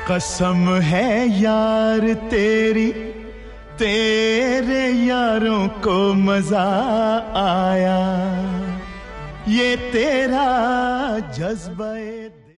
कसम है यार तेरी, तेरे यारों को मजा आया, ये तेरा जज्बा